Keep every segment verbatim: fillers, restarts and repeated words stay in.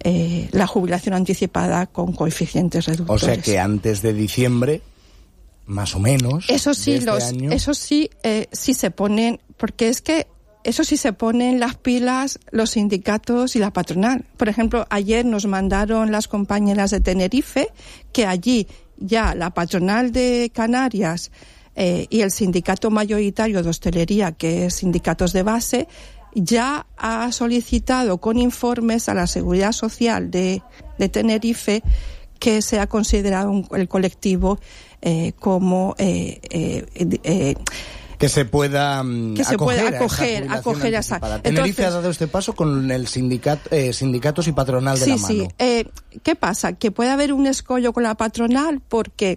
eh, la jubilación anticipada con coeficientes reductores. O sea que antes de diciembre, más o menos, eso sí, de este los, año... eso sí, eh, sí se ponen, porque es que eso sí se ponen las pilas los sindicatos y la patronal. Por ejemplo, ayer nos mandaron las compañeras de Tenerife que allí ya la patronal de Canarias eh, y el sindicato mayoritario de hostelería, que es sindicatos de base, ya ha solicitado con informes a la Seguridad Social de, de Tenerife que sea considerado un, el colectivo eh, como eh, eh, eh, que se pueda um, que se acoger pueda acoger a acoger a esa. Entonces, Tenerife ha dado este paso con el sindicato, eh, sindicatos y patronal de sí, la mano. Sí, sí. Eh, ¿qué pasa? Que puede haber un escollo con la patronal porque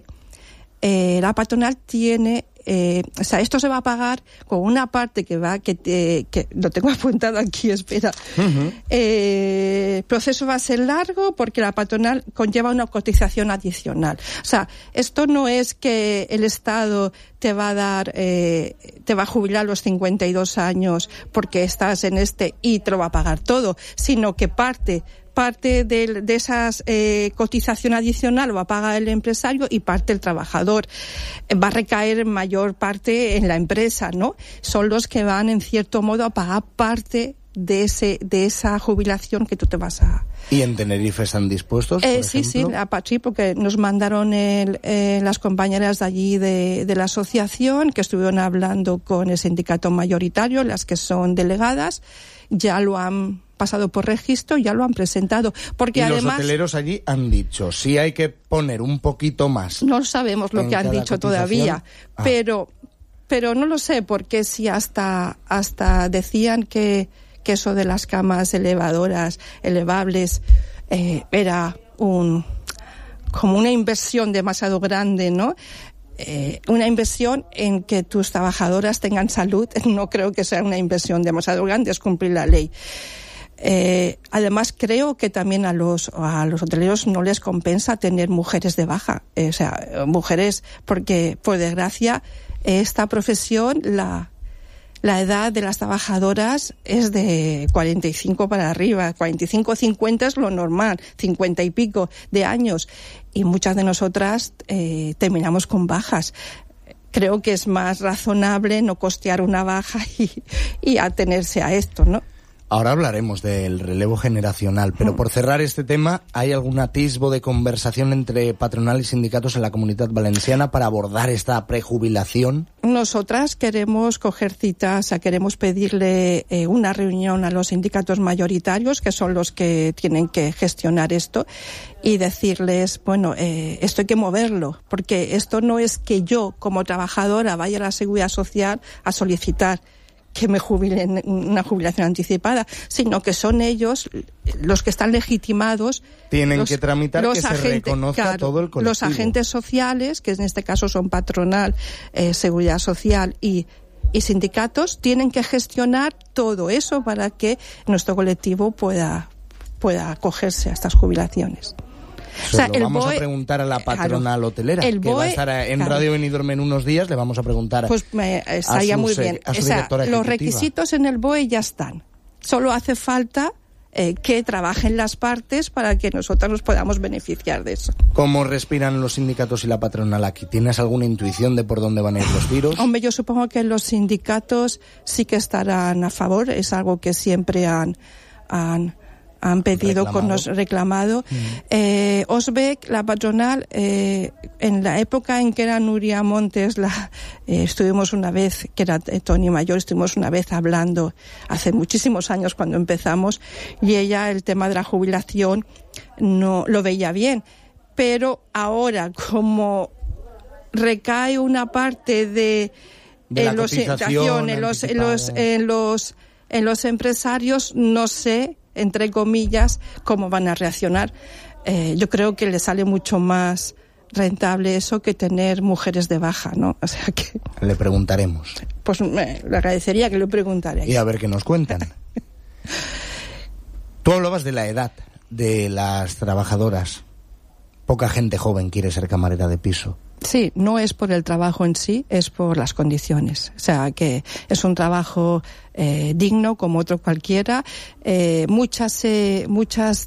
eh, la patronal tiene Eh, o sea, esto se va a pagar con una parte que va, que, te, que lo tengo apuntado aquí, espera. Uh-huh. Eh, el proceso va a ser largo porque la patronal conlleva una cotización adicional. O sea, esto no es que el Estado te va a dar, eh, te va a jubilar a los cincuenta y dos años porque estás en este y te lo va a pagar todo, sino que parte parte de, de esas eh, cotización adicional va a pagar el empresario y parte el trabajador. Va a recaer en mayor parte en la empresa, ¿no? Son los que van, en cierto modo, a pagar parte de ese de esa jubilación que tú te vas a... ¿Y en Tenerife están dispuestos, por eh, Sí, ejemplo? sí, la, sí, porque nos mandaron el, eh, las compañeras de allí de, de la asociación que estuvieron hablando con el sindicato mayoritario, las que son delegadas, ya lo han pasado por registro, ya lo han presentado. Porque y además, los hoteleros allí han dicho, sí hay que poner un poquito más. No sabemos lo que han dicho todavía, ah. pero pero no lo sé, porque si hasta hasta decían que, que eso de las camas elevadoras, elevables, eh, era un como una inversión demasiado grande, ¿no? Eh, una inversión en que tus trabajadoras tengan salud, no creo que sea una inversión demasiado grande, es cumplir la ley. Eh, además creo que también a los a los hoteleros no les compensa tener mujeres de baja, eh, o sea, mujeres, porque por desgracia esta profesión la la edad de las trabajadoras es de cuarenta y cinco para arriba, cuarenta y cinco, cincuenta es lo normal, cincuenta y pico de años, y muchas de nosotras eh, terminamos con bajas. Creo que es más razonable no costear una baja y, y atenerse a esto, ¿no? Ahora hablaremos del relevo generacional, pero por cerrar este tema, ¿hay algún atisbo de conversación entre patronal y sindicatos en la Comunitat Valenciana para abordar esta prejubilación? Nosotras queremos coger citas, o sea, queremos pedirle eh, una reunión a los sindicatos mayoritarios, que son los que tienen que gestionar esto, y decirles, bueno, eh, esto hay que moverlo, porque esto no es que yo, como trabajadora, vaya a la Seguridad Social a solicitar que me jubilen una jubilación anticipada, sino que son ellos los que están legitimados. Tienen los, que tramitar los que se agentes, reconozca claro, todo el colectivo. Los agentes sociales, que en este caso son patronal, eh, seguridad social y, y sindicatos, tienen que gestionar todo eso para que nuestro colectivo pueda, pueda acogerse a estas jubilaciones. Se o sea, lo vamos B O E, a preguntar a la patronal claro, hotelera, que B O E, va a estar en claro. Radio Benidorm en unos días, le vamos a preguntar pues me, estaría a su, muy bien. A su o sea, directora los requisitos en el B O E ya están. Solo hace falta eh, que trabajen las partes para que nosotros nos podamos beneficiar de eso. ¿Cómo respiran los sindicatos y la patronal aquí? ¿Tienes alguna intuición de por dónde van a ir los tiros? Hombre, yo supongo que los sindicatos sí que estarán a favor, es algo que siempre han... han han pedido, reclamado. Con nos reclamado. Mm. Eh, Osbec, la patronal, eh, en la época en que era Nuria Montes, la, eh, estuvimos una vez, que era Tony Mayor, estuvimos una vez hablando hace muchísimos años cuando empezamos, y ella el tema de la jubilación no lo veía bien. Pero ahora, como recae una parte de, de en la los, cotización en los, en los, en los, en los empresarios, no sé, entre comillas, cómo van a reaccionar. Eh, yo creo que le sale mucho más rentable eso que tener mujeres de baja, ¿no? O sea que... Le preguntaremos. Pues me le agradecería que lo preguntarais. Y a ver qué nos cuentan. Tú hablabas de la edad de las trabajadoras. Poca gente joven quiere ser camarera de piso. Sí, no es por el trabajo en sí, es por las condiciones. O sea, que es un trabajo eh, digno como otro cualquiera. Eh, muchas, eh, muchas